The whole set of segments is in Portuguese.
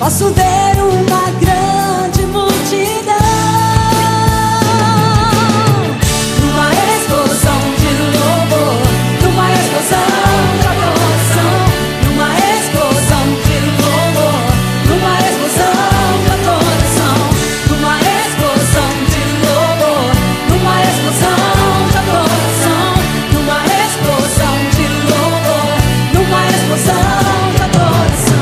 Posso ver uma grande multidão, numa explosão de louvor, numa explosão de adoração, numa explosão de louvor, numa explosão de adoração, numa explosão de louvor, numa explosão de adoração, numa explosão de louvor, numa explosão de adoração.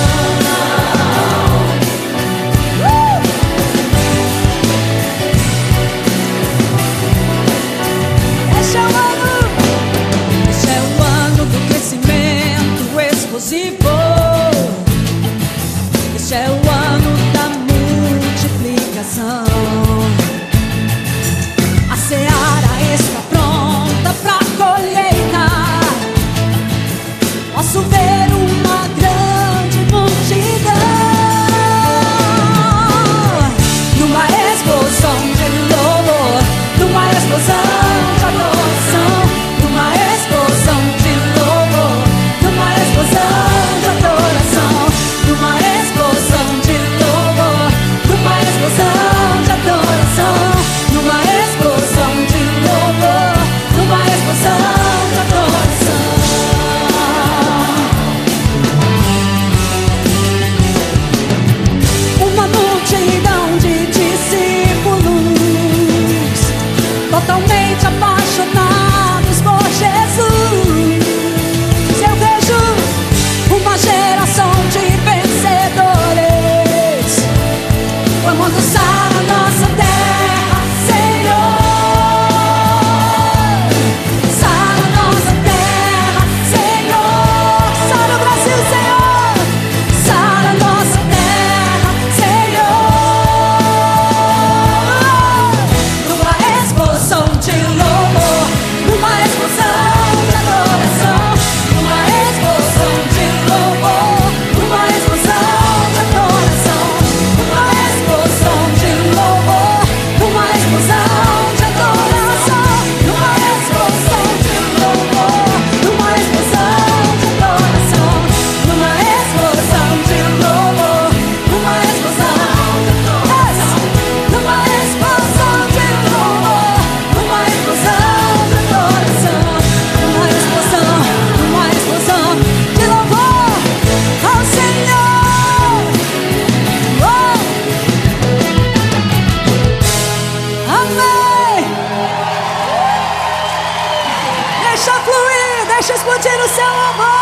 Este é o ano do crescimento explosivo. Este é o ano da multiplicação. A seara está pronta pra colheita. Posso ver uma grande multidão, numa explosão de louvor, numa explosão de adoração, numa explosão de louvor, numa explosão de adoração, numa explosão de louvor, numa explosão de adoração, numa explosão de louvor, numa explosão de adoração. Uma multidão de discípulos totalmente apaixonados por Jesus. Eu vejo uma geração de vencedores clamando: sara nossa terra, Senhor. Sara nossa terra, Senhor. Sara o Brasil, Senhor. Sara nossa terra, Senhor. Numa explosão de louvor, numa explosão de adoração, numa explosão de louvor, numa explosão de adoração, numa explosão de louvor, numa explosão de adoração, numa explosão de louvor, numa explosão de adoração, numa explosão de louvor, numa explosão de adoração, numa explosão de louvor, numa explosão de adoração, numa explosão de louvor ao Senhor. Amém. Deixa fluir, deixa explodir o seu amor.